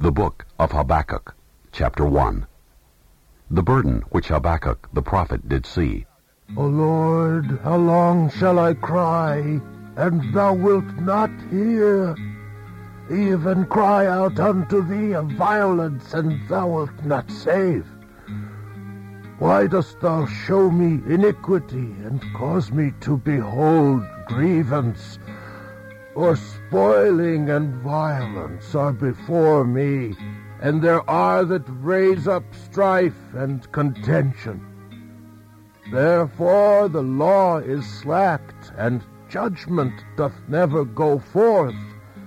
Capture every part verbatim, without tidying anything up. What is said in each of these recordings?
The Book of Habakkuk, Chapter one. The burden which Habakkuk the prophet did see. O Lord, how long shall I cry, and thou wilt not hear? Even cry out unto thee of violence, and thou wilt not save. Why dost thou show me iniquity, and cause me to behold grievance? For spoiling and violence are before me, and there are that raise up strife and contention. Therefore the law is slacked, and judgment doth never go forth.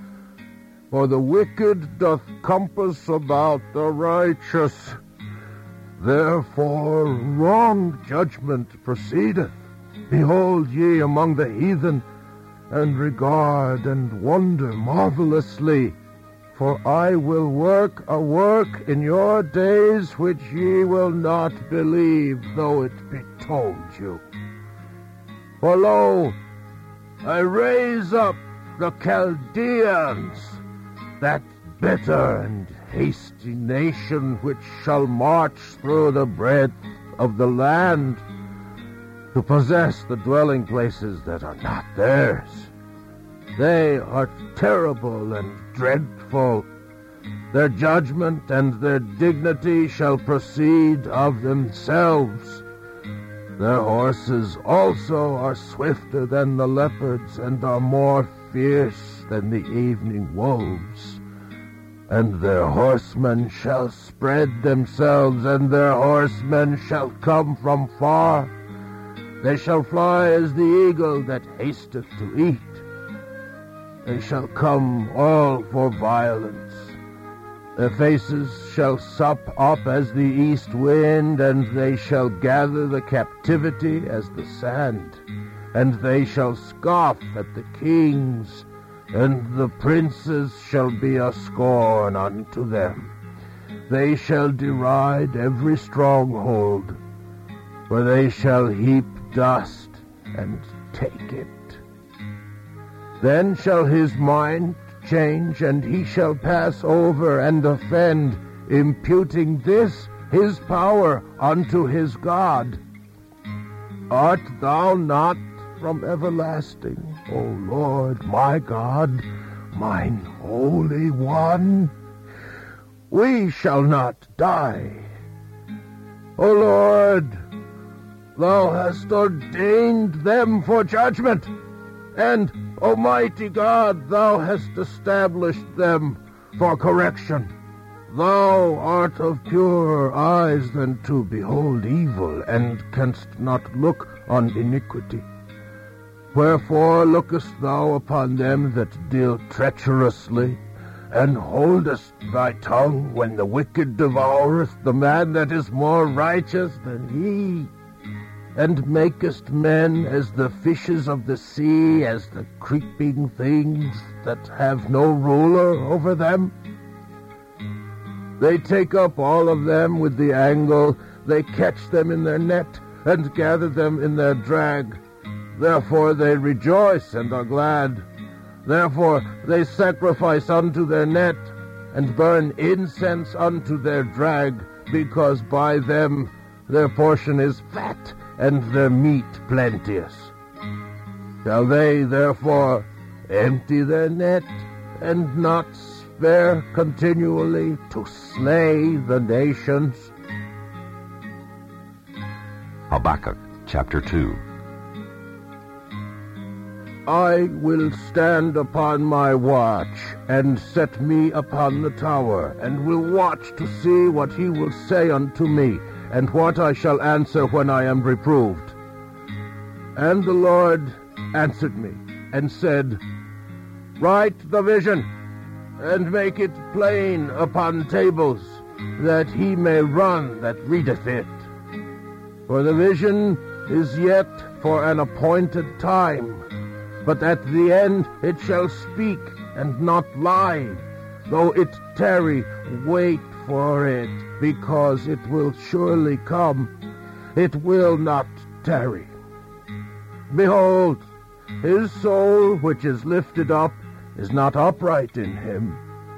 For the wicked doth compass about the righteous. Therefore wrong judgment proceedeth. Behold ye among the heathen, and regard and wonder marvelously. For I will work a work in your days which ye will not believe, though it be told you. For lo, I raise up the Chaldeans, that bitter and hasty nation which shall march through the breadth of the land, to possess the dwelling places that are not theirs. They are terrible and dreadful. Their judgment and their dignity shall proceed of themselves. Their horses also are swifter than the leopards, and are more fierce than the evening wolves. And their horsemen shall spread themselves, and their horsemen shall come from far. They shall fly as the eagle that hasteth to eat. They shall come all for violence. Their faces shall sup up as the east wind, and they shall gather the captivity as the sand. And they shall scoff at the kings, and the princes shall be a scorn unto them. They shall deride every stronghold, for they shall heap dust and take it. Then shall his mind change, and he shall pass over and offend, imputing this his power unto his God. Art thou not from everlasting, O Lord my God, mine Holy One? We shall not die. O Lord, thou hast ordained them for judgment, and, Almighty God, thou hast established them for correction. Thou art of purer eyes than to behold evil, and canst not look on iniquity. Wherefore lookest thou upon them that deal treacherously, and holdest thy tongue when the wicked devoureth the man that is more righteous than he? And makest men as the fishes of the sea, as the creeping things that have no ruler over them? They take up all of them with the angle, they catch them in their net, and gather them in their drag. Therefore they rejoice and are glad. Therefore they sacrifice unto their net, and burn incense unto their drag, because by them their portion is fat, and their meat plenteous. Shall they therefore empty their net, and not spare continually to slay the nations? Habakkuk, Chapter two. I will stand upon my watch, and set me upon the tower, and will watch to see what he will say unto me, and what I shall answer when I am reproved. And the Lord answered me, and said, Write the vision, and make it plain upon tables, that he may run that readeth it. For the vision is yet for an appointed time, but at the end it shall speak and not lie. Though it tarry, wait for it, because it will surely come. It will not tarry. Behold, his soul which is lifted up is not upright in him.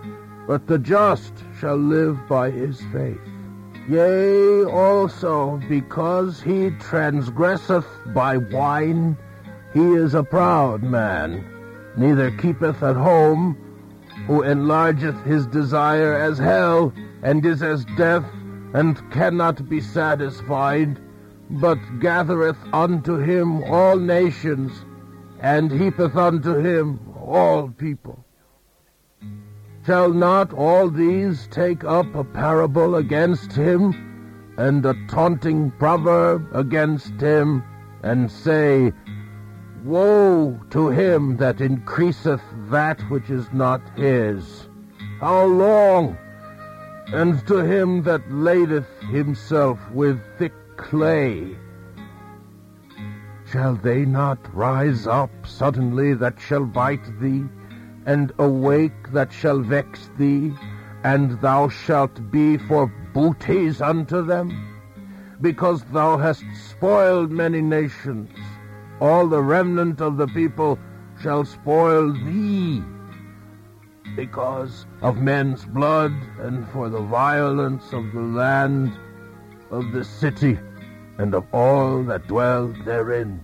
but the just shall live by his faith. Yea, also, because he transgresseth by wine, he is a proud man, neither keepeth at home, who enlargeth his desire as hell, and is as death, and cannot be satisfied, but gathereth unto him all nations, and heapeth unto him all people. Shall not all these take up a parable against him, and a taunting proverb against him, and say, Woe to him that increaseth that which is not his! How long? And to him that ladeth himself with thick clay. Shall they not rise up suddenly that shall bite thee, and awake that shall vex thee, and thou shalt be for booties unto them? Because thou hast spoiled many nations, all the remnant of the people shall spoil thee, because of men's blood, and for the violence of the land, of the city, and of all that dwell therein.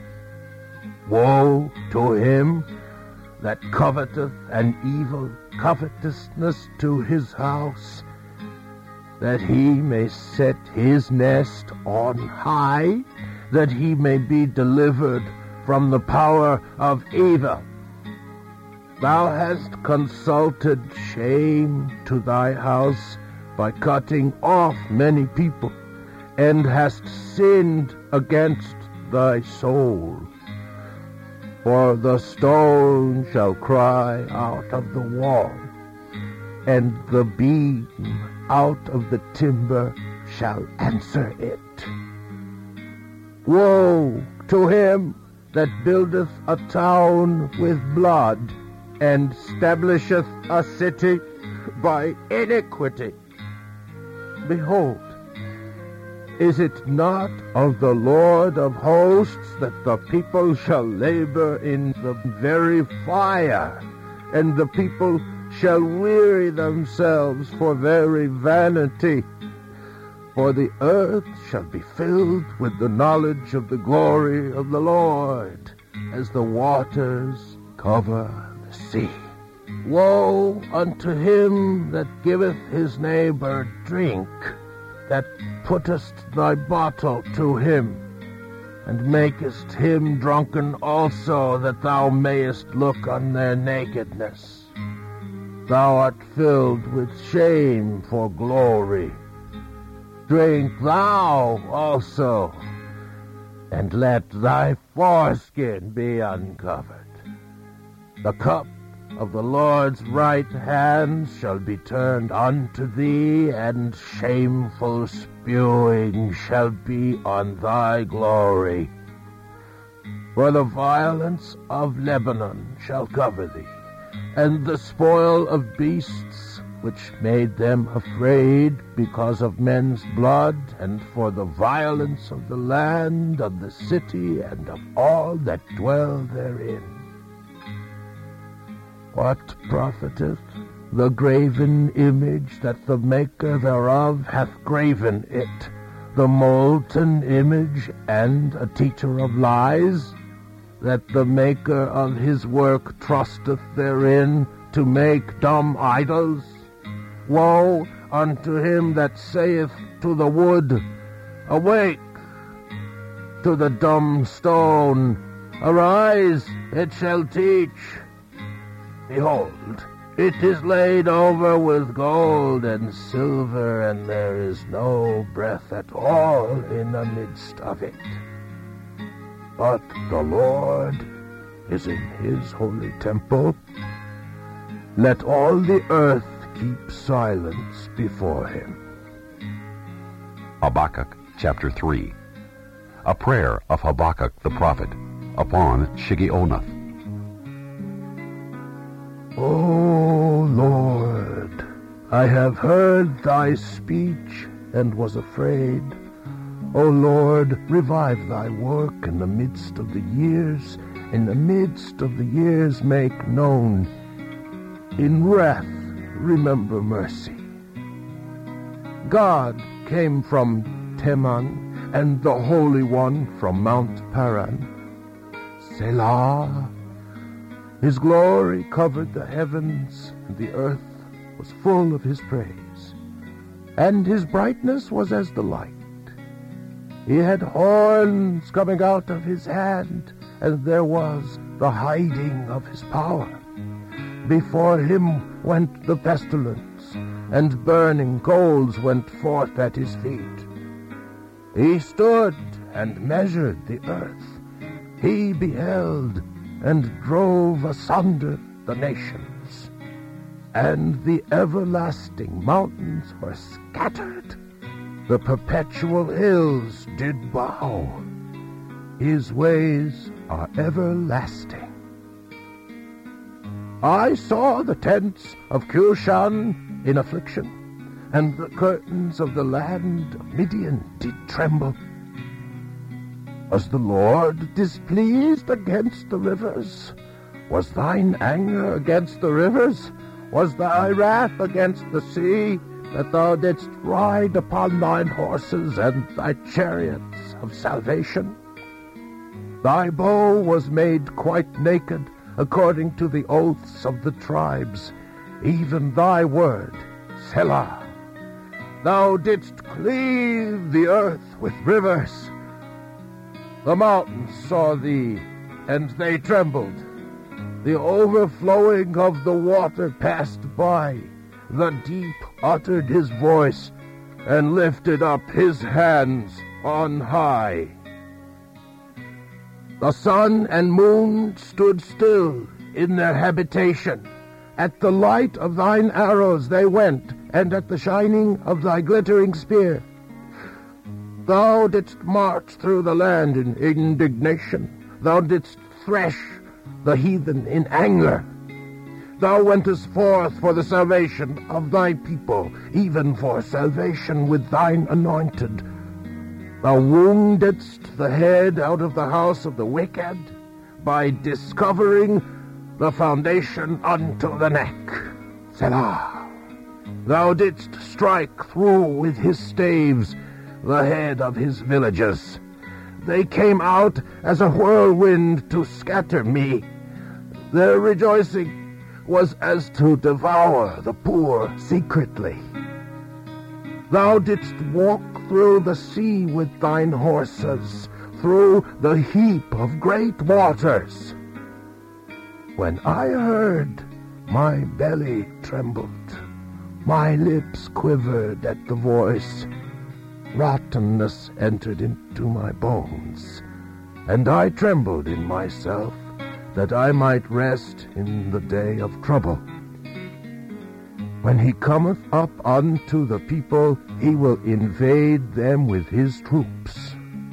Woe to him that coveteth an evil covetousness to his house, that he may set his nest on high, that he may be delivered from the power of evil. Thou hast consulted shame to thy house by cutting off many people, and hast sinned against thy soul. For the stone shall cry out of the wall, and the beam out of the timber shall answer it. Woe to him that buildeth a town with blood, and stablisheth a city by iniquity. Behold, is it not of the Lord of hosts that the people shall labor in the very fire, and the people shall weary themselves for very vanity? For the earth shall be filled with the knowledge of the glory of the Lord, as the waters cover the sea. Woe unto him that giveth his neighbor drink, that puttest thy bottle to him, and makest him drunken also, that thou mayest look on their nakedness. Thou art filled with shame for glory. Drink thou also, and let thy foreskin be uncovered. The cup of the Lord's right hand shall be turned unto thee, and shameful spewing shall be on thy glory. For the violence of Lebanon shall cover thee, and the spoil of beasts which made them afraid because of men's blood, and for the violence of the land, of the city, and of all that dwell therein. What profiteth the graven image that the maker thereof hath graven it, the molten image and a teacher of lies, that the maker of his work trusteth therein to make dumb idols? Woe unto him that saith to the wood, Awake! To the dumb stone, Arise, it shall teach. Behold, it is laid over with gold and silver, and there is no breath at all in the midst of it. But the Lord is in his holy temple. Let all the earth keep silence before him. Habakkuk chapter three. A prayer of Habakkuk the prophet upon Shigionoth. O Lord, I have heard thy speech and was afraid. O Lord, revive thy work in the midst of the years. In the midst of the years make known. In wrath remember mercy. God came from Teman, and the Holy One from Mount Paran. Selah. His glory covered the heavens, and the earth was full of his praise. And his brightness was as the light. He had horns coming out of his hand, and there was the hiding of his power. Before him went the pestilence, and burning coals went forth at his feet. He stood and measured the earth. He beheld and drove asunder the nations. And the everlasting mountains were scattered. The perpetual hills did bow. His ways are everlasting. I saw the tents of Cushan in affliction, and the curtains of the land of Midian did tremble. Was the Lord displeased against the rivers? Was thine anger against the rivers? Was thy wrath against the sea, that thou didst ride upon thine horses and thy chariots of salvation? Thy bow was made quite naked, according to the oaths of the tribes, even thy word, Selah. Thou didst cleave the earth with rivers. The mountains saw thee, and they trembled. The overflowing of the water passed by. The deep uttered his voice, and lifted up his hands on high. The sun and moon stood still in their habitation. At the light of thine arrows they went, and at the shining of thy glittering spear. Thou didst march through the land in indignation. Thou didst thresh the heathen in anger. Thou wentest forth for the salvation of thy people, even for salvation with thine anointed. Thou woundedst the head out of the house of the wicked, by discovering the foundation unto the neck. Selah. Thou didst strike through with his staves the head of his villages. They came out as a whirlwind to scatter me. Their rejoicing was as to devour the poor secretly. Thou didst walk through the sea with thine horses, through the heap of great waters. When I heard, my belly trembled, my lips quivered at the voice. Rottenness entered into my bones, and I trembled in myself, that I might rest in the day of trouble. When he cometh up unto the people, he will invade them with his troops.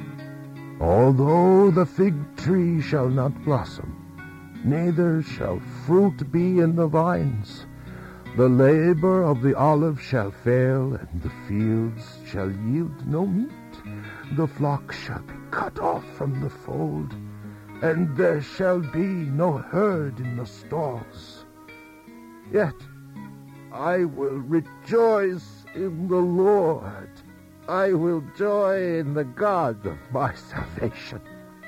Although the fig tree shall not blossom, neither shall fruit be in the vines, the labor of the olive shall fail, and the fields shall yield no meat. The flock shall be cut off from the fold, and there shall be no herd in the stalls. Yet I will rejoice in the Lord. I will joy in the God of my salvation.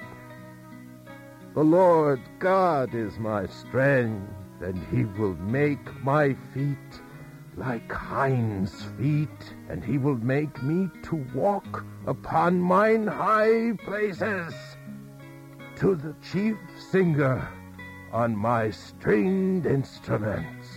The Lord God is my strength, and he will make my feet like hinds' feet, and he will make me to walk upon mine high places. To the chief singer on my stringed instruments.